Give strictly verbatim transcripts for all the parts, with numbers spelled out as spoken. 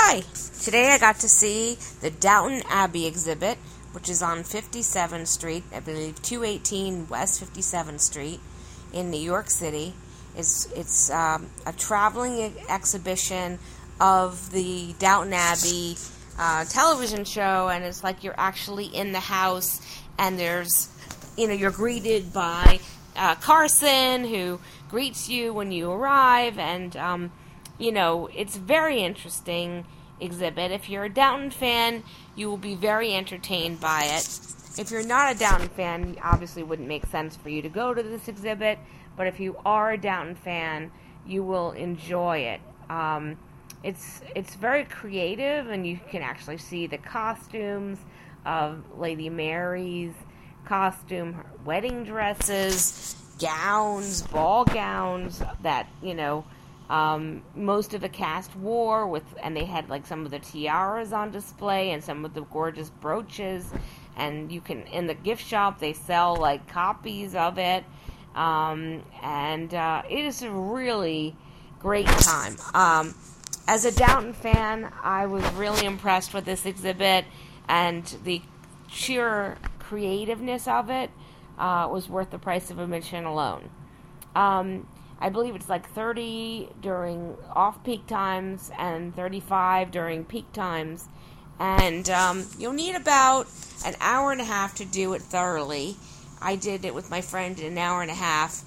Hi! Today I got to see the Downton Abbey exhibit, which is on fifty-seventh Street, I believe two eighteen West fifty-seventh Street in New York City. It's, it's um, a traveling exhibition of the Downton Abbey uh, television show, and it's like you're actually in the house, and there's, you know, you're greeted by uh, Carson, who greets you when you arrive, and um, you know, it's a very interesting exhibit. If you're a Downton fan, you will be very entertained by it. If you're not a Downton fan, obviously it wouldn't make sense for you to go to this exhibit, but if you are a Downton fan, you will enjoy it. Um, it's it's very creative, and you can actually see the costumes of Lady Mary's costume, her wedding dresses, gowns, ball gowns that, you know, Um, most of the cast wore, with, and they had like some of the tiaras on display and some of the gorgeous brooches, and you can, in the gift shop, they sell like copies of it, um, and uh, it is a really great time. Um, as a Downton fan, I was really impressed with this exhibit, and the sheer creativeness of it uh, was worth the price of admission alone. Um, I believe it's like thirty during off-peak times and thirty-five during peak times. And um, you'll need about an hour and a half to do it thoroughly. I did it with my friend in an hour and a half.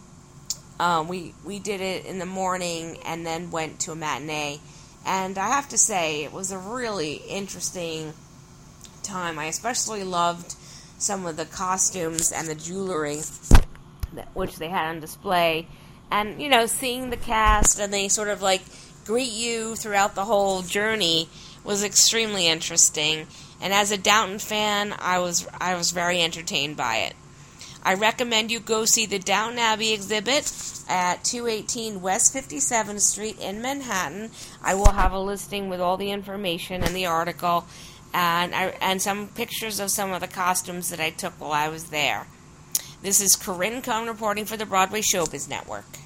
Um, we, we did it in the morning and then went to a matinee. And I have to say, it was a really interesting time. I especially loved some of the costumes and the jewelry, that, which they had on display. And, you know, seeing the cast, and they sort of, like, greet you throughout the whole journey was extremely interesting. And as a Downton fan, I was I was very entertained by it. I recommend you go see the Downton Abbey exhibit at two eighteen West fifty-seventh Street in Manhattan. I will have a listing with all the information in the article, and I, and some pictures of some of the costumes that I took while I was there. This is Corinne Cohn reporting for the Broadway Showbiz Network.